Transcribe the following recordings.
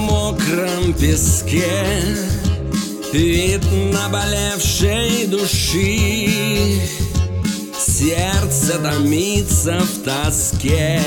мокром песке, вид наболевшей души, сердце томится в тоске,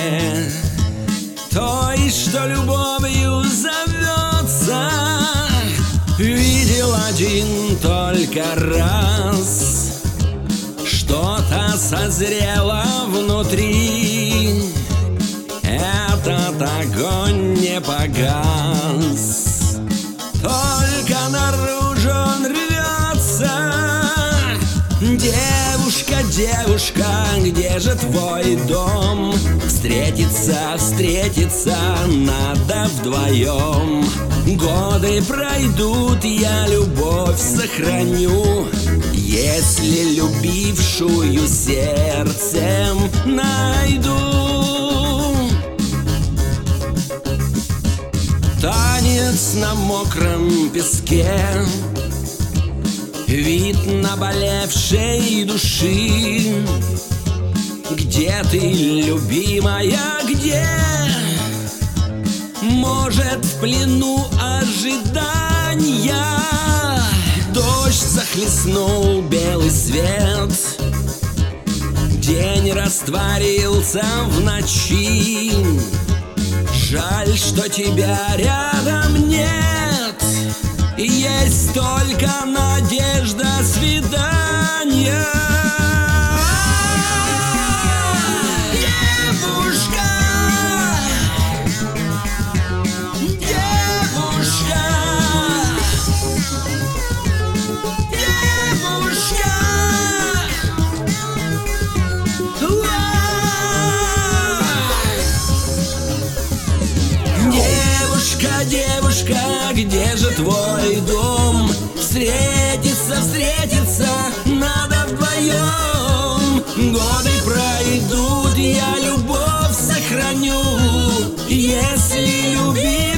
той, что любовью зовется. Видел один только раз, что-то созрело внутри, этот огонь не погас, только наружу он рвется. Девушка, девушка, где же твой дом? Встретиться, встретиться надо вдвоем. Годы пройдут, я любовь сохраню, если любившую сердцем найду. Танец на мокром песке, вид наболевшей души. Где ты, любимая, где? Может, в плену ожидания? Дождь захлестнул белый свет, день растворился в ночи. Жаль, что тебя рядом нет, есть только надежда свидания. Девушка, девушка, девушка, девушка, девушка, где же твой дом? Встретиться, встретиться надо вдвоем. Годы пройдут, я любовь сохраню, если любить.